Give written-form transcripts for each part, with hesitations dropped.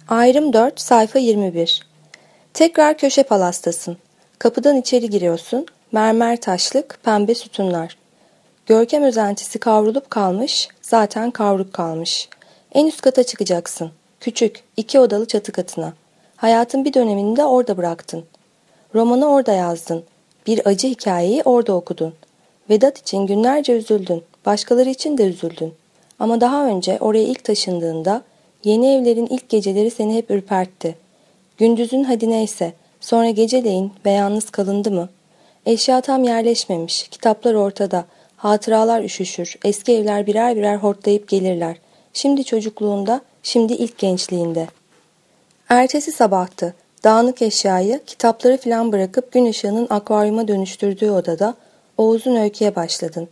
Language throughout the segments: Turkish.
Ayrım 4, sayfa 21. Tekrar köşe palastasın. Kapıdan içeri giriyorsun. Mermer taşlık, pembe sütunlar. Görkem özentisi kavrulup kalmış, zaten kavruk kalmış. En üst kata çıkacaksın. Küçük, 2 odalı çatı katına. Hayatın bir dönemini de orada bıraktın. Romanı orada yazdın. Bir acı hikayeyi orada okudun. Vedat için günlerce üzüldün. Başkaları için de üzüldün. Ama daha önce oraya ilk taşındığında yeni evlerin ilk geceleri seni hep ürpertti. Gündüzün hadi neyse, sonra geceleyin ve yalnız kalındı mı? Eşya tam yerleşmemiş, kitaplar ortada, hatıralar üşüşür, eski evler birer birer hortlayıp gelirler. Şimdi çocukluğunda, şimdi ilk gençliğinde. Ertesi sabahtı. Dağınık eşyayı, kitapları filan bırakıp gün ışığının akvaryuma dönüştürdüğü odada o uzun öyküye başladın.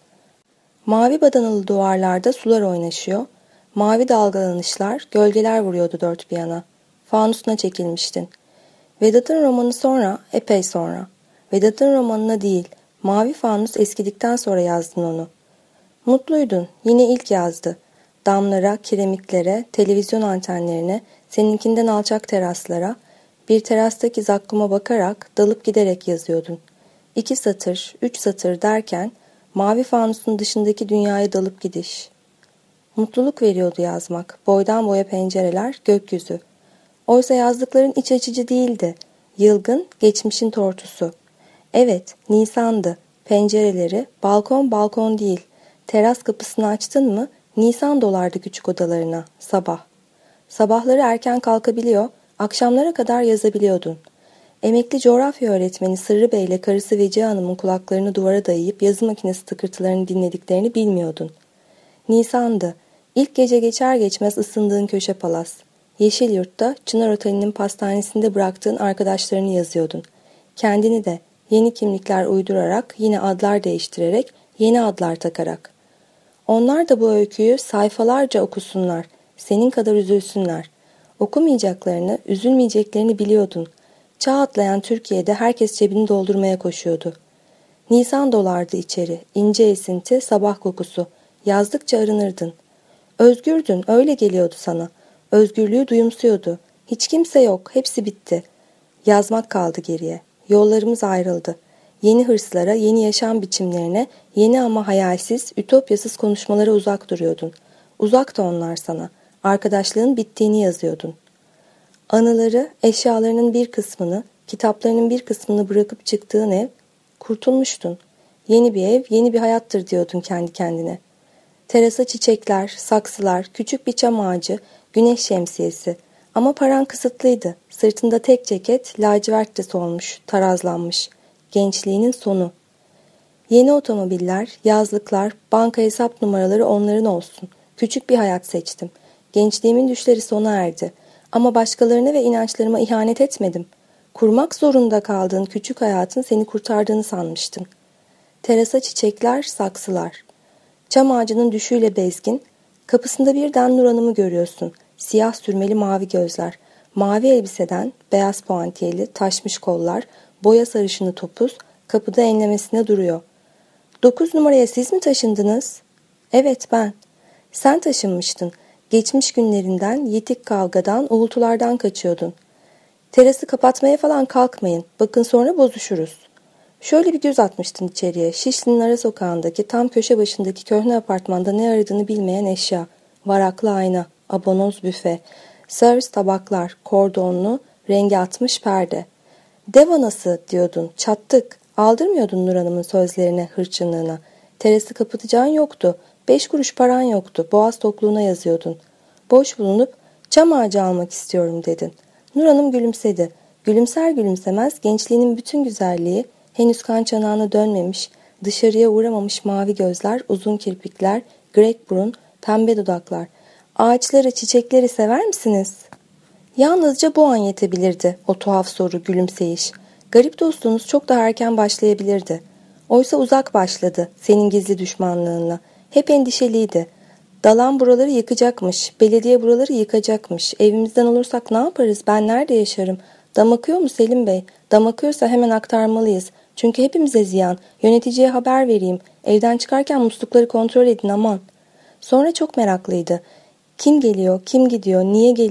Mavi badanalı duvarlarda sular oynaşıyor, mavi dalgalanışlar, gölgeler vuruyordu dört bir yana. Fanusuna çekilmiştin. Vedat'ın romanı sonra, epey sonra. Vedat'ın romanına değil, mavi fanus eskidikten sonra yazdın onu. Mutluydun, yine ilk yazdı. Damlara, kiremitlere, televizyon antenlerine, seninkinden alçak teraslara, bir terastaki zakkuma bakarak, dalıp giderek yazıyordun. 2 satır, 3 satır derken, mavi fanusun dışındaki dünyaya dalıp gidiş. Mutluluk veriyordu yazmak, boydan boya pencereler, gökyüzü. Oysa yazdıkların iç açıcı değildi. Yılgın, geçmişin tortusu. Evet, Nisan'dı. Pencereleri, balkon balkon değil. Teras kapısını açtın mı, Nisan dolardı küçük odalarına, sabah. Sabahları erken kalkabiliyor, akşamlara kadar yazabiliyordun. Emekli coğrafya öğretmeni Sırrı Bey ile karısı Vecihe Hanım'ın kulaklarını duvara dayayıp yazı makinesi tıkırtılarını dinlediklerini bilmiyordun. Nisan'dı. İlk gece geçer geçmez ısındığın köşe palas. Yeşilyurt'ta Çınar Oteli'nin pastanesinde bıraktığın arkadaşlarını yazıyordun. Kendini de yeni kimlikler uydurarak, yine adlar değiştirerek, yeni adlar takarak. Onlar da bu öyküyü sayfalarca okusunlar, senin kadar üzülsünler. Okumayacaklarını, üzülmeyeceklerini biliyordun. Çağ atlayan Türkiye'de herkes cebini doldurmaya koşuyordu. Nisan dolardı içeri, ince esinti, sabah kokusu. Yazdıkça arınırdın. Özgürdün, öyle geliyordu sana. Özgürlüğü duyumsuyordu. Hiç kimse yok, hepsi bitti. Yazmak kaldı geriye. Yollarımız ayrıldı. Yeni hırslara, yeni yaşam biçimlerine, yeni ama hayalsiz, ütopyasız konuşmalara uzak duruyordun. Uzak da onlar sana. Arkadaşlığın bittiğini yazıyordun. Anıları, eşyalarının bir kısmını, kitaplarının bir kısmını bırakıp çıktığın ev, kurtulmuştun. Yeni bir ev, yeni bir hayattır diyordun kendi kendine. Terasa çiçekler, saksılar, küçük bir çam ağacı, güneş şemsiyesi. Ama paran kısıtlıydı. Sırtında tek ceket, lacivert de solmuş, tarazlanmış. Gençliğinin sonu. Yeni otomobiller, yazlıklar, banka hesap numaraları onların olsun. Küçük bir hayat seçtim. Gençliğimin düşleri sona erdi. Ama başkalarına ve inançlarıma ihanet etmedim. Kurmak zorunda kaldığın küçük hayatın seni kurtardığını sanmıştım. Terasa çiçekler, saksılar. Çam ağacının düşüyle bezgin, kapısında birden Nur Hanım'ı görüyorsun. Siyah sürmeli mavi gözler, mavi elbiseden, beyaz puantiyeli, taşmış kollar, boya sarışını topuz, kapıda enlemesine duruyor. 9 numaraya siz mi taşındınız? Evet ben. Sen taşınmıştın. Geçmiş günlerinden, yitik kavgadan, uğultulardan kaçıyordun. Terası kapatmaya falan kalkmayın. Bakın sonra bozuşuruz. Şöyle bir göz atmıştın içeriye. Şişli'nin ara sokağındaki tam köşe başındaki köhne apartmanda ne aradığını bilmeyen eşya. Varaklı ayna, abonoz büfe, servis tabaklar, kordonlu, rengi atmış perde. Dev anası diyordun, çattık. Aldırmıyordun Nur Hanım'ın sözlerine, hırçınlığına. Terası kapatacağın yoktu. 5 kuruş paran yoktu. Boğaz tokluğuna yazıyordun. Boş bulunup çam ağacı almak istiyorum dedin. Nur Hanım gülümsedi. Gülümser gülümsemez gençliğinin bütün güzelliği, henüz kan çanağına dönmemiş, dışarıya uğramamış mavi gözler, uzun kirpikler, grek burun, pembe dudaklar. Ağaçları, çiçekleri sever misiniz? Yalnızca bu an yetebilirdi o tuhaf soru, gülümseyiş. Garip dostluğunuz çok daha erken başlayabilirdi. Oysa uzak başladı senin gizli düşmanlığınla. Hep endişeliydi. Dalan buraları yıkacakmış, belediye buraları yıkacakmış. Evimizden olursak ne yaparız, ben nerede yaşarım? Dam akıyor mu Selim Bey? Dam akıyorsa hemen aktarmalıyız. Çünkü hepimize ziyan. Yöneticiye haber vereyim. Evden çıkarken muslukları kontrol edin aman. Sonra çok meraklıydı. Kim geliyor, kim gidiyor, niye geliyor?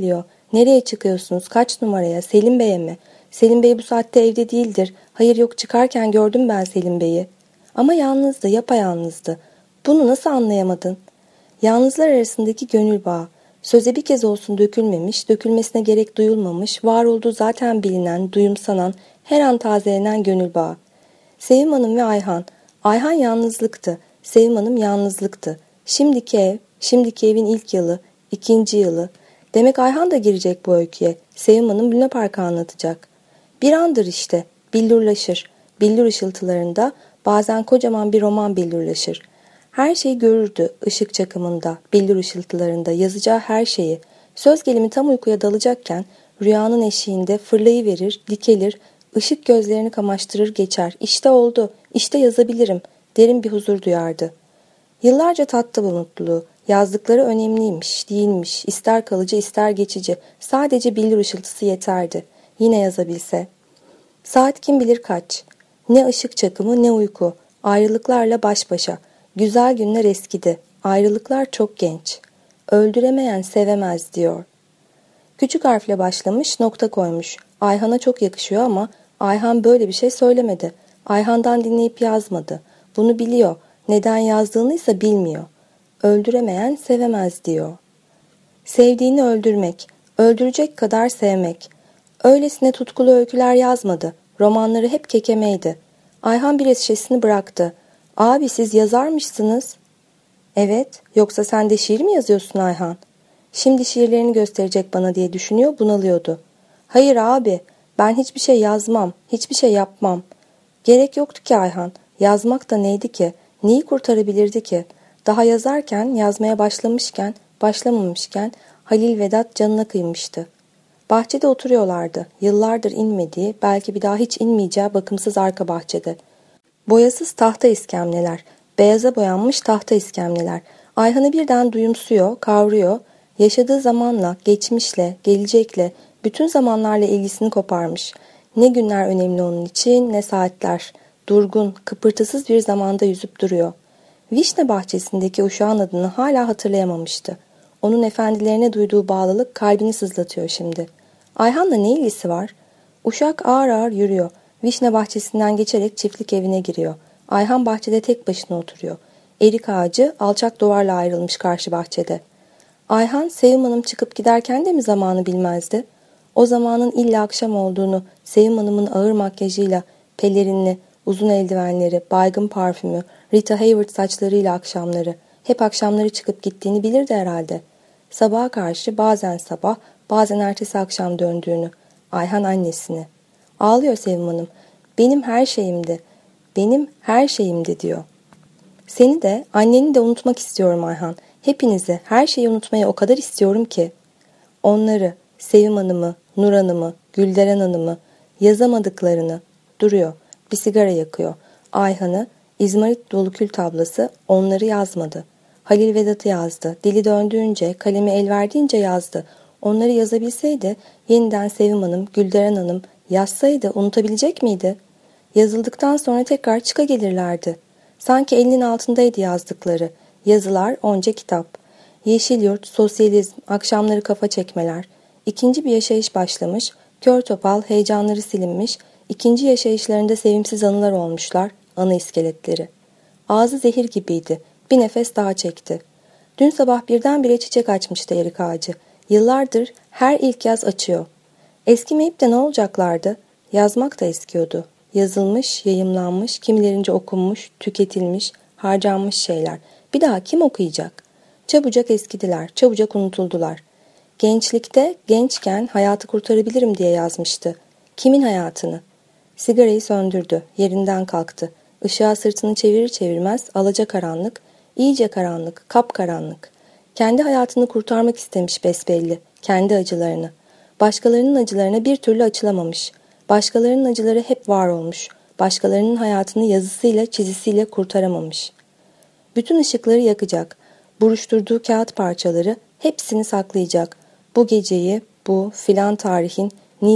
Nereye çıkıyorsunuz? Kaç numaraya? Selim Bey'e mi? Selim Bey bu saatte evde değildir. Hayır yok, çıkarken gördüm ben Selim Bey'i. Ama yalnızdı, yapayalnızdı. Bunu nasıl anlayamadın? Yalnızlar arasındaki gönül bağı. Söze bir kez olsun dökülmemiş, dökülmesine gerek duyulmamış, var olduğu zaten bilinen, duyumsanan, her an tazelenen gönül bağı. Sevim Hanım ve Ayhan. Ayhan yalnızlıktı. Sevim Hanım yalnızlıktı. Şimdiki ev, şimdiki evin ilk yılı, ikinci yılı. Demek Ayhan da girecek bu öyküye. Sevim Hanım Luna Park'ı anlatacak. Bir andır işte, billurlaşır. Billur ışıltılarında bazen kocaman bir roman billurlaşır. Her şeyi görürdü ışık çakımında, billur ışıltılarında yazacağı her şeyi. Söz gelimi tam uykuya dalacakken rüyanın eşiğinde fırlayıverir, dikelir, ışık gözlerini kamaştırır geçer. İşte oldu, işte yazabilirim, derin bir huzur duyardı. Yıllarca tattı bu mutluluğu. Yazdıkları önemliymiş, değilmiş, ister kalıcı ister geçici. Sadece billur ışıltısı yeterdi. Yine yazabilse. Saat kim bilir kaç. Ne ışık çakımı ne uyku. Ayrılıklarla baş başa. Güzel günler eskidi. Ayrılıklar çok genç. Öldüremeyen sevemez diyor. Küçük harfle başlamış, nokta koymuş. Ayhan'a çok yakışıyor ama Ayhan böyle bir şey söylemedi. Ayhan'dan dinleyip yazmadı. Bunu biliyor. Neden yazdığını ise bilmiyor. Öldüremeyen sevemez diyor. Sevdiğini öldürmek, öldürecek kadar sevmek. Öylesine tutkulu öyküler yazmadı. Romanları hep kekemeydi. Ayhan bir şişesini bıraktı. Abi siz yazarmışsınız. Evet, yoksa sen de şiir mi yazıyorsun Ayhan? Şimdi şiirlerini gösterecek bana diye düşünüyor, bunalıyordu. Hayır abi, ben hiçbir şey yazmam, hiçbir şey yapmam. Gerek yoktu ki Ayhan. Yazmak da neydi ki? Neyi kurtarabilirdi ki? Daha yazarken, yazmaya başlamışken, başlamamışken Halil Vedat canına kıymıştı. Bahçede oturuyorlardı. Yıllardır inmediği, belki bir daha hiç inmeyeceği bakımsız arka bahçede. Boyasız tahta iskemleler, beyaza boyanmış tahta iskemleler. Ayhan'ı birden duyumsuyor, kavruyor. Yaşadığı zamanla, geçmişle, gelecekle, bütün zamanlarla ilgisini koparmış. Ne günler önemli onun için, ne saatler. Durgun, kıpırtısız bir zamanda yüzüp duruyor. Vişne bahçesindeki uşağın adını hala hatırlayamamıştı. Onun efendilerine duyduğu bağlılık kalbini sızlatıyor şimdi. Ayhan'la ne ilgisi var? Uşak ağır ağır yürüyor. Vişne bahçesinden geçerek çiftlik evine giriyor. Ayhan bahçede tek başına oturuyor. Erik ağacı alçak duvarla ayrılmış karşı bahçede. Ayhan, Sevim Hanım çıkıp giderken de mi zamanı bilmezdi? O zamanın illa akşam olduğunu, Sevim Hanım'ın ağır makyajıyla, pelerinli, uzun eldivenleri, baygın parfümü, Rita Hayworth saçlarıyla akşamları, hep akşamları çıkıp gittiğini bilirdi herhalde. Sabaha karşı bazen sabah, bazen ertesi akşam döndüğünü, Ayhan annesini. Ağlıyor Sevim Hanım. Benim her şeyimdi, benim her şeyimdi diyor. Seni de, anneni de unutmak istiyorum Ayhan. Hepinizi, her şeyi unutmayı o kadar istiyorum ki. Onları, Sevim Hanım'ı, Nur Hanım'ı, Gülderen Hanım'ı, yazamadıklarını, duruyor, bir sigara yakıyor. Ayhan'ı, İzmarit dolu kül tablası, onları yazmadı. Halil Vedat'ı yazdı. Dili döndüğünce, kalemi el verdiğince yazdı. Onları yazabilseydi, yeniden Sevim Hanım, Gülderen Hanım yazsaydı unutabilecek miydi? Yazıldıktan sonra tekrar çıka gelirlerdi. Sanki elinin altındaydı yazdıkları. Yazılar, onca kitap. Yeşilyurt, sosyalizm, akşamları kafa çekmeler. İkinci bir yaşayış başlamış, kör topal, heyecanları silinmiş, ikinci yaşayışlarında sevimsiz anılar olmuşlar, anı iskeletleri. Ağzı zehir gibiydi, bir nefes daha çekti. Dün sabah birdenbire çiçek açmıştı erik ağacı. Yıllardır her ilk yaz açıyor. Eskimeyip de ne olacaklardı? Yazmak da eskiyordu. Yazılmış, yayımlanmış, kimilerince okunmuş, tüketilmiş, harcanmış şeyler. Bir daha kim okuyacak? Çabucak eskidiler, çabucak unutuldular. Gençlikte, gençken hayatı kurtarabilirim diye yazmıştı. Kimin hayatını? Sigarayı söndürdü, yerinden kalktı. Işığa sırtını çevirir çevirmez, alacakaranlık, iyice karanlık, kapkaranlık. Kendi hayatını kurtarmak istemiş besbelli, kendi acılarını. Başkalarının acılarına bir türlü açılamamış. Başkalarının acıları hep var olmuş. Başkalarının hayatını yazısıyla, çizisiyle kurtaramamış. Bütün ışıkları yakacak. Buruşturduğu kağıt parçaları hepsini saklayacak. Bu geceyi, bu filan tarihin,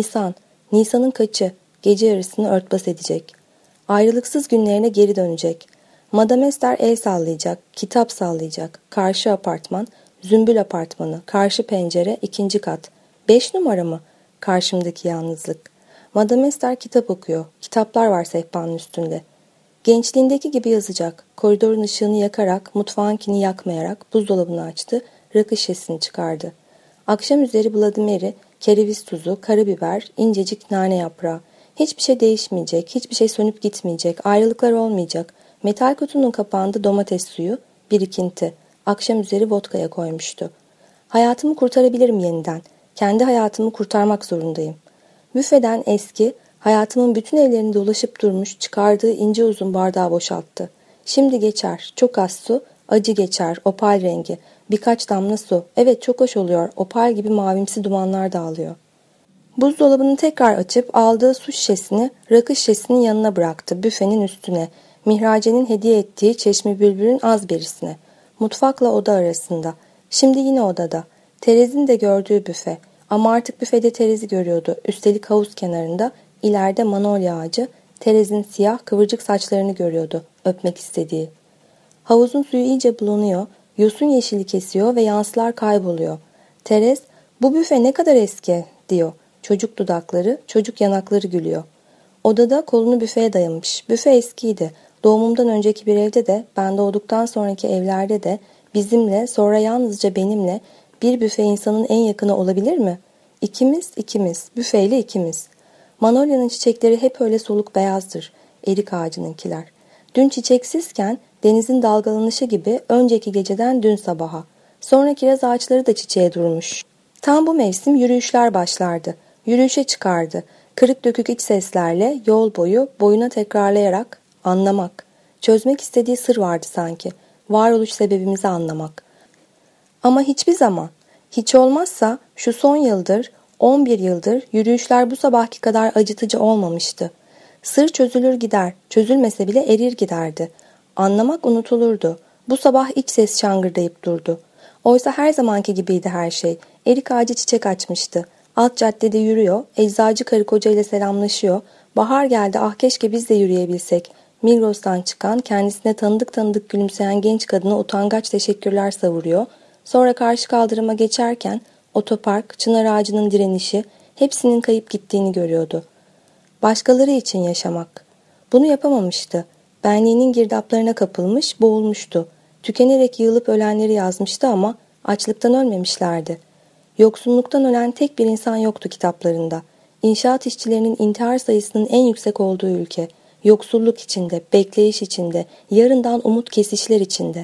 Nisan'ın kaçı, gece yarısını örtbas edecek. Ayrılıksız günlerine geri dönecek. Madame Esther el sallayacak, kitap sallayacak. Karşı apartman, zümbül apartmanı, karşı pencere, ikinci kat. 5 numara mı? Karşımdaki yalnızlık. Madame Esther kitap okuyor. Kitaplar var sehpanın üstünde. Gençliğindeki gibi yazacak. Koridorun ışığını yakarak, mutfağınkini yakmayarak buzdolabını açtı, rakı şişesini çıkardı. Akşam üzeri Bloody Mary, kereviz tuzu, karabiber, incecik nane yaprağı. Hiçbir şey değişmeyecek, hiçbir şey sönüp gitmeyecek, ayrılıklar olmayacak. Metal kutunun kapağında domates suyu, birikinti. Akşam üzeri vodkaya koymuştu. Hayatımı kurtarabilirim yeniden. Kendi hayatımı kurtarmak zorundayım. Büfeden eski, hayatımın bütün evlerini dolaşıp durmuş, çıkardığı ince uzun bardağı boşalttı. Şimdi geçer, çok az su, acı geçer, opal rengi, birkaç damla su. Evet, çok hoş oluyor, opal gibi mavimsi dumanlar dağılıyor. Buzdolabını tekrar açıp aldığı su şişesini rakı şişesinin yanına bıraktı, büfenin üstüne. Mihrace'nin hediye ettiği Çeşmi Bülbül'ün az berisine. Mutfakla oda arasında. Şimdi yine odada. Terez'in de gördüğü büfe. Ama artık büfede Terez'i görüyordu. Üstelik havuz kenarında, ileride manolya ağacı, Terez'in siyah kıvırcık saçlarını görüyordu, öpmek istediği. Havuzun suyu iyice bulunuyor, yosun yeşili kesiyor ve yansılar kayboluyor. Terez, "Bu büfe ne kadar eski," diyor. Çocuk dudakları, çocuk yanakları gülüyor. Odada kolunu büfeye dayamış. Büfe eskiydi. Doğumumdan önceki bir evde de, ben doğduktan sonraki evlerde de, bizimle, sonra yalnızca benimle, bir büfe insanın en yakını olabilir mi? İkimiz, büfeyle ikimiz. Manolya'nın çiçekleri hep öyle soluk beyazdır, erik ağacınınkiler. Dün çiçeksizken, denizin dalgalanışı gibi önceki geceden dün sabaha. Sonra kiraz ağaçları da çiçeğe durmuş. Tam bu mevsim yürüyüşler başlardı. Yürüyüşe çıkardı. Kırık dökük iç seslerle yol boyu boyuna tekrarlayarak anlamak. Çözmek istediği sır vardı sanki. Varoluş sebebimizi anlamak. Ama hiçbir zaman, hiç olmazsa şu son yıldır, 11 yıldır yürüyüşler bu sabahki kadar acıtıcı olmamıştı. Sır çözülür gider, çözülmese bile erir giderdi. Anlamak unutulurdu. Bu sabah iç ses şangırdayıp durdu. Oysa her zamanki gibiydi her şey. Erik ağacı çiçek açmıştı. Alt caddede yürüyor, eczacı karı koca ile selamlaşıyor. Bahar geldi, ah keşke biz de yürüyebilsek. Migros'tan çıkan, kendisine tanıdık tanıdık gülümseyen genç kadına utangaç teşekkürler savuruyor. Sonra karşı kaldırıma geçerken otopark, çınar ağacının direnişi, hepsinin kayıp gittiğini görüyordu. Başkaları için yaşamak. Bunu yapamamıştı. Benliğinin girdaplarına kapılmış, boğulmuştu. Tükenerek yığılıp ölenleri yazmıştı ama açlıktan ölmemişlerdi. Yoksulluktan ölen tek bir insan yoktu kitaplarında. İnşaat işçilerinin intihar sayısının en yüksek olduğu ülke. Yoksulluk içinde, bekleyiş içinde, yarından umut kesişler içinde.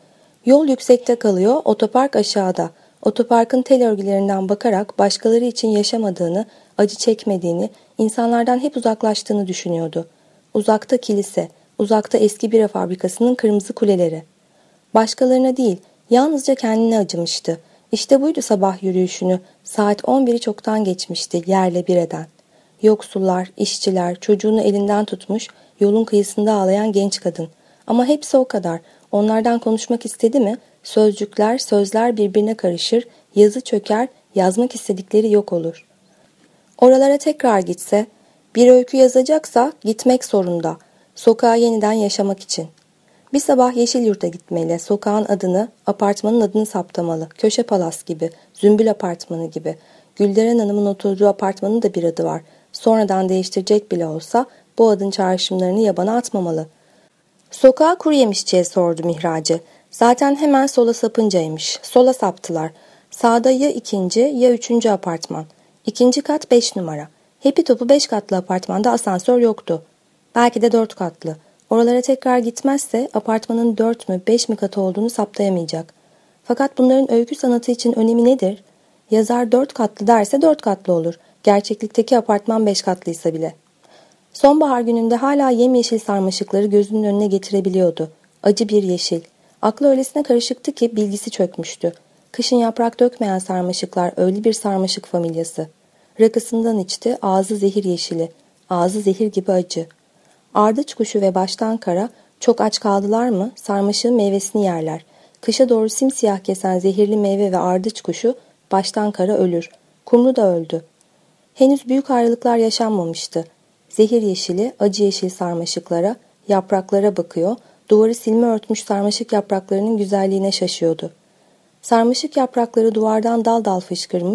Yol yüksekte kalıyor, otopark aşağıda. Otoparkın tel örgülerinden bakarak başkaları için yaşamadığını, acı çekmediğini, insanlardan hep uzaklaştığını düşünüyordu. Uzakta kilise, uzakta eski bira fabrikasının kırmızı kuleleri. Başkalarına değil, yalnızca kendine acımıştı. İşte buydu sabah yürüyüşünü. Saat 11'i çoktan geçmişti yerle bir eden. Yoksullar, işçiler, çocuğunu elinden tutmuş, yolun kıyısında ağlayan genç kadın. Ama hepsi o kadar. Onlardan konuşmak istedi mi, sözcükler, sözler birbirine karışır, yazı çöker, yazmak istedikleri yok olur. Oralara tekrar gitse, bir öykü yazacaksa gitmek zorunda. Sokağa yeniden yaşamak için. Bir sabah Yeşilyurt'a gitmeli, sokağın adını, apartmanın adını saptamalı. Köşe Palas gibi, Zümbül Apartmanı gibi. Gülderen Hanım'ın oturduğu apartmanın da bir adı var. Sonradan değiştirecek bile olsa bu adın çağrışımlarını yabana atmamalı. Sokağa kuru yemişçiye sordu Mihrace. Zaten hemen sola sapıncaymış. Sola saptılar. Sağda ya ikinci ya üçüncü apartman. İkinci kat 5 numara. Hepi topu 5 katlı apartmanda asansör yoktu. Belki de 4 katlı. Oralara tekrar gitmezse apartmanın 4 mü 5 mi katı olduğunu saptayamayacak. Fakat bunların öykü sanatı için önemi nedir? Yazar 4 katlı derse 4 katlı olur. Gerçeklikteki apartman 5 katlıysa bile. Sonbahar gününde hala yemyeşil sarmaşıkları gözünün önüne getirebiliyordu. Acı bir yeşil. Aklı öylesine karışıktı ki bilgisi çökmüştü. Kışın yaprak dökmeyen sarmaşıklar öyle bir sarmaşık familyası. Rakısından içti, ağzı zehir yeşili. Ağzı zehir gibi acı. Ardıç kuşu ve baştan kara çok aç kaldılar mı sarmaşığın meyvesini yerler. Kışa doğru simsiyah kesen zehirli meyve ve ardıç kuşu baştan kara ölür. Kumru da öldü. Henüz büyük ayrılıklar yaşanmamıştı. Zehir yeşili, acı yeşil sarmaşıklara, yapraklara bakıyor, duvarı silme örtmüş sarmaşık yapraklarının güzelliğine şaşıyordu. Sarmaşık yaprakları duvardan dal dal fışkırmış,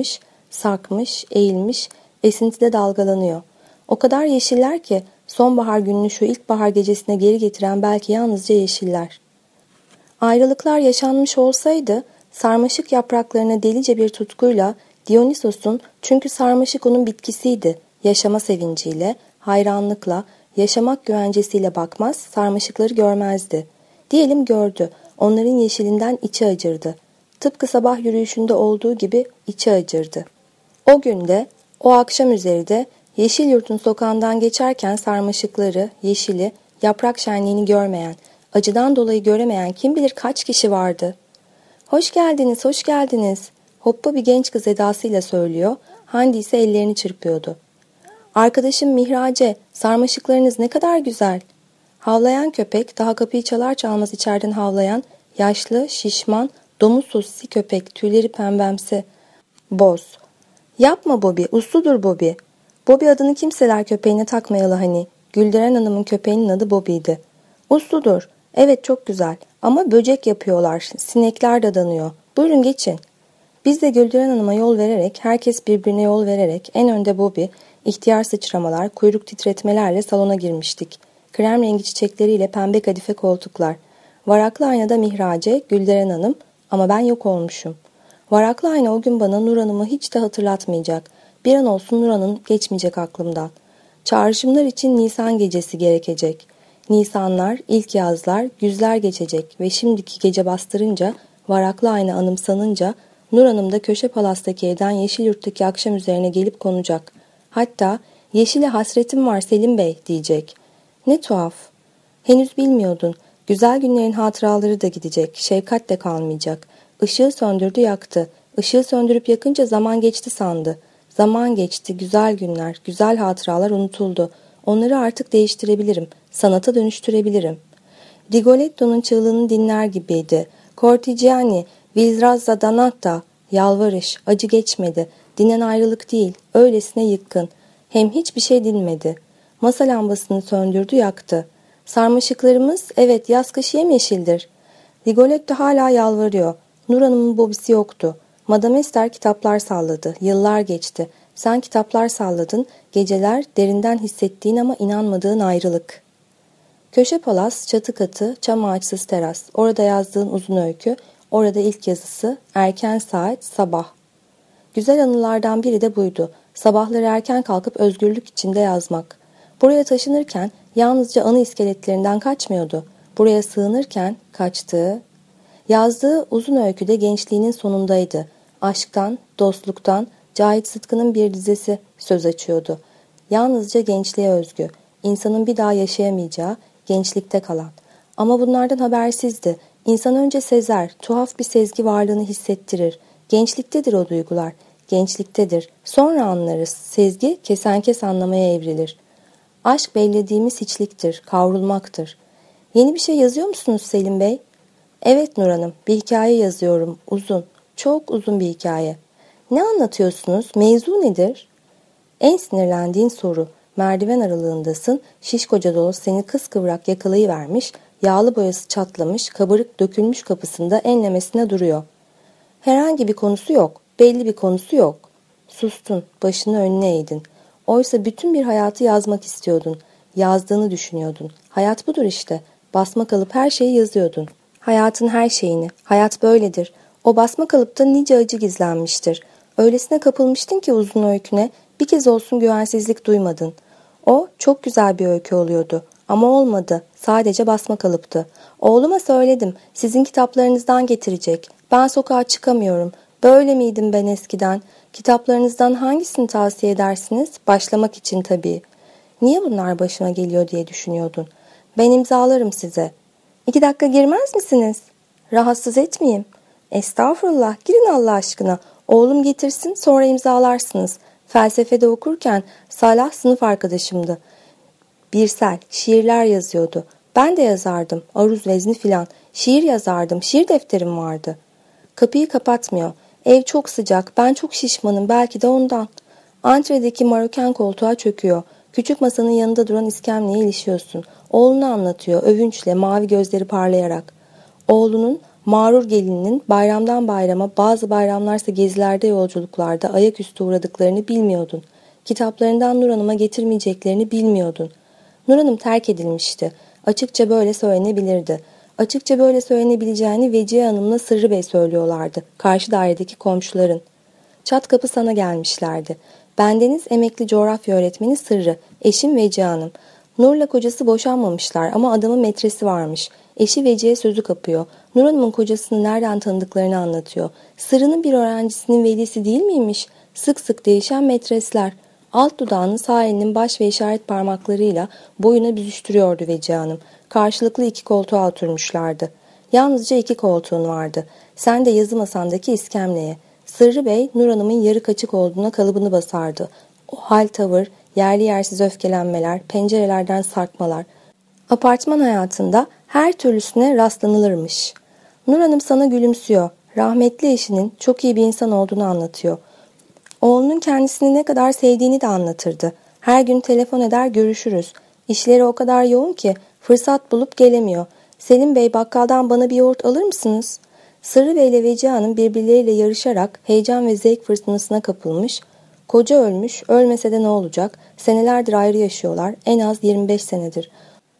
Sarkmış, eğilmiş, esintide dalgalanıyor. O kadar yeşiller ki sonbahar gününü şu ilkbahar gecesine geri getiren belki yalnızca yeşiller. Ayrılıklar yaşanmış olsaydı sarmaşık yapraklarına delice bir tutkuyla Dionysos'un, çünkü sarmaşık onun bitkisiydi, yaşama sevinciyle, hayranlıkla, yaşamak güvencesiyle bakmaz, sarmaşıkları görmezdi. Diyelim gördü, onların yeşilinden içi acırdı. Tıpkı sabah yürüyüşünde olduğu gibi içi acırdı. O günde, o akşam üzeri de Yeşilyurt'un sokağından geçerken sarmaşıkları, yeşili, yaprak şenliğini görmeyen, acıdan dolayı göremeyen kim bilir kaç kişi vardı. "Hoş geldiniz, hoş geldiniz." Hoppa bir genç kız edasıyla söylüyor, Handi ise ellerini çırpıyordu. "Arkadaşım Mihrace, sarmaşıklarınız ne kadar güzel." Havlayan köpek, daha kapıyı çalar çalmaz içeriden havlayan, yaşlı, şişman, domuz sosisi köpek, tüyleri pembemsi. Boz. "Yapma Bobby, usludur Bobby." Bobby adını kimseler köpeğine takmayalı hani. Gülderen Hanım'ın köpeğinin adı Bobby'ydi. "Usludur. Evet, çok güzel. Ama böcek yapıyorlar. Sinekler dadanıyor. Buyurun geçin." Biz de Gülderen Hanım'a yol vererek, herkes birbirine yol vererek, en önde Bobby, ihtiyar sıçramalar, kuyruk titretmelerle salona girmiştik. Krem rengi çiçekleriyle pembe kadife koltuklar. Varaklı aynada Mihrace, Gülderen Hanım, ama ben yok olmuşum. Varaklı ayna o gün bana Nur Hanım'ı hiç de hatırlatmayacak. Bir an olsun Nur Hanım geçmeyecek aklımdan. Çağrışımlar için Nisan gecesi gerekecek. Nisanlar, ilk yazlar, güzler geçecek ve şimdiki gece bastırınca, varaklı ayna anımsanınca, Nur Hanım da Köşe Palas'taki evden Yeşilyurt'taki akşam üzerine gelip konacak. Hatta "Yeşile hasretim var Selim Bey" diyecek. Ne tuhaf. Henüz bilmiyordun. Güzel günlerin hatıraları da gidecek. Şefkat de kalmayacak. Işığı söndürdü, yaktı. Işığı söndürüp yakınca zaman geçti sandı. Zaman geçti, güzel günler, güzel hatıralar unutuldu. Onları artık değiştirebilirim. Sanata dönüştürebilirim. Rigoletto'nun çığlığını dinler gibiydi. Cortigiani, Vilrazza Danatta, yalvarış, acı geçmedi. Dinen ayrılık değil, öylesine yıkkın. Hem hiçbir şey dinmedi. Masa lambasını söndürdü, yaktı. Sarmaşıklarımız, evet, yaz kış yemyeşildir. Rigoletto hala yalvarıyor. Nur Hanım'ın bobisi yoktu. Madame Esther kitaplar salladı. Yıllar geçti. Sen kitaplar salladın. Geceler, derinden hissettiğin ama inanmadığın ayrılık. Köşe palas, çatı katı, çam ağaçsız teras. Orada yazdığın uzun öykü, orada ilk yazısı, erken saat, sabah. Güzel anılardan biri de buydu. Sabahları erken kalkıp özgürlük içinde yazmak. Buraya taşınırken yalnızca anı iskeletlerinden kaçmıyordu. Buraya sığınırken kaçtığı, yazdığı uzun öyküde gençliğinin sonundaydı. Aşktan, dostluktan, Cahit Sıtkı'nın bir dizesi söz açıyordu. Yalnızca gençliğe özgü, insanın bir daha yaşayamayacağı, gençlikte kalan. Ama bunlardan habersizdi. İnsan önce sezer, tuhaf bir sezgi varlığını hissettirir. Gençliktedir o duygular, gençliktedir. Sonra anlarız, sezgi kesenkes anlamaya evrilir. Aşk bellediğimiz hiçliktir, kavrulmaktır. Yeni bir şey yazıyor musunuz Selim Bey? Evet Nur Hanım, bir hikaye yazıyorum, uzun, çok uzun bir hikaye. Ne anlatıyorsunuz, mevzu nedir? En sinirlendiğin soru. Merdiven aralığındasın, şişkoca dolu seni kıskıvrak yakalayıvermiş, yağlı boyası çatlamış, kabarık dökülmüş kapısında enlemesine duruyor. Herhangi bir konusu yok, belli bir konusu yok. Sustun, başını önüne eğdin. Oysa bütün bir hayatı yazmak istiyordun. Yazdığını düşünüyordun. Hayat budur işte. Basma kalıp her şeyi yazıyordun. Hayatın her şeyini. Hayat böyledir. O basma kalıpta nice acı gizlenmiştir. Öylesine kapılmıştın ki uzun öyküne bir kez olsun güvensizlik duymadın. O çok güzel bir öykü oluyordu. Ama olmadı. Sadece basma kalıptı. Oğluma söyledim. Sizin kitaplarınızdan getirecek. Ben sokağa çıkamıyorum. Böyle miydim ben eskiden? Kitaplarınızdan hangisini tavsiye edersiniz? Başlamak için tabii. Niye bunlar başıma geliyor diye düşünüyordun. Ben imzalarım size. 2 dakika girmez misiniz? Rahatsız etmeyeyim. Estağfurullah, girin Allah aşkına. Oğlum getirsin, sonra imzalarsınız. Felsefede okurken Salah sınıf arkadaşımdı. Birsel, şiirler yazıyordu. Ben de yazardım, aruz vezni filan. Şiir yazardım, şiir defterim vardı. Kapıyı kapatmıyor. Ev çok sıcak, ben çok şişmanım, belki de ondan. Antredeki maroken koltuğa çöküyor. Küçük masanın yanında duran iskemleye ilişiyorsun. Oğlunu anlatıyor, övünçle, mavi gözleri parlayarak. Oğlunun Mağrur gelininin bayramdan bayrama, bazı bayramlarsa gezilerde, yolculuklarda ayaküstü uğradıklarını bilmiyordun. Kitaplarından Nur Hanım'a getirmeyeceklerini bilmiyordun. Nur Hanım terk edilmişti. Açıkça böyle söylenebilirdi. Açıkça böyle söylenebileceğini Vecihe Hanım'la Sırrı Bey söylüyorlardı. Karşı dairedeki komşuların. Çat kapı sana gelmişlerdi. Bendeniz emekli coğrafya öğretmeni Sırrı, eşim Vecihe Hanım. Nur'la kocası boşanmamışlar ama adamın metresi varmış. Eşi Vecihe sözü kapıyor. Nur Hanım'ın kocasını nereden tanıdıklarını anlatıyor. Sırrı'nın bir öğrencisinin velisi değil miymiş? Sık sık değişen metresler. Alt dudağını sağ elinin baş ve işaret parmaklarıyla boyuna büzüştürüyordu Vecihe Hanım. Karşılıklı iki koltuğa oturmuşlardı. Yalnızca iki koltuğun vardı. Sen de yazı masandaki iskemleye. Sırrı Bey, Nur Hanım'ın yarı kaçık olduğuna kalıbını basardı. O hal tavır, yerli yersiz öfkelenmeler, pencerelerden sarkmalar. Apartman hayatında her türlüsüne rastlanılırmış. Nur Hanım sana gülümsüyor. Rahmetli eşinin çok iyi bir insan olduğunu anlatıyor. Oğlunun kendisini ne kadar sevdiğini de anlatırdı. Her gün telefon eder görüşürüz. İşleri o kadar yoğun ki fırsat bulup gelemiyor. Selim Bey bakkaldan bana bir yoğurt alır mısınız? Sırrı Bey ile Vecihe Hanım birbirleriyle yarışarak heyecan ve zevk fırtınasına kapılmış. Koca ölmüş, ölmese de ne olacak? Senelerdir ayrı yaşıyorlar, en az 25 senedir.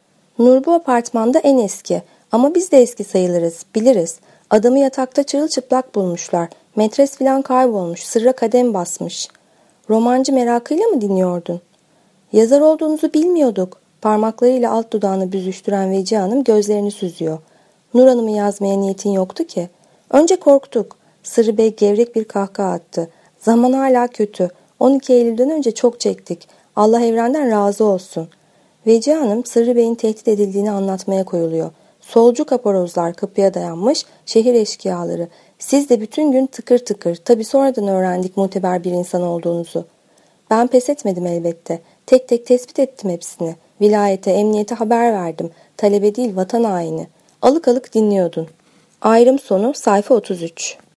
Nur bu apartmanda en eski ama biz de eski sayılırız, biliriz. Adamı yatakta çırılçıplak bulmuşlar. Metres filan kaybolmuş, sırra kadem basmış. Romancı merakıyla mı dinliyordun? Yazar olduğunuzu bilmiyorduk. Parmaklarıyla alt dudağını büzüştüren Vecihe Hanım gözlerini süzüyor. Nur Hanım'ı yazmaya niyetin yoktu ki. Önce korktuk. Sırrı Bey gevrek bir kahkaha attı. Zaman hala kötü. 12 Eylül'den önce çok çektik. Allah evrenden razı olsun. Vecihe Hanım Sırrı Bey'in tehdit edildiğini anlatmaya koyuluyor. Solcu kaparozlar kapıya dayanmış, şehir eşkıyaları. Siz de bütün gün tıkır tıkır. Tabii sonradan öğrendik muteber bir insan olduğunuzu. Ben pes etmedim elbette. Tek tek tespit ettim hepsini. Vilayete, emniyete haber verdim. Talebe değil, vatan haini. Alık alık dinliyordun. Ayrım sonu sayfa 33.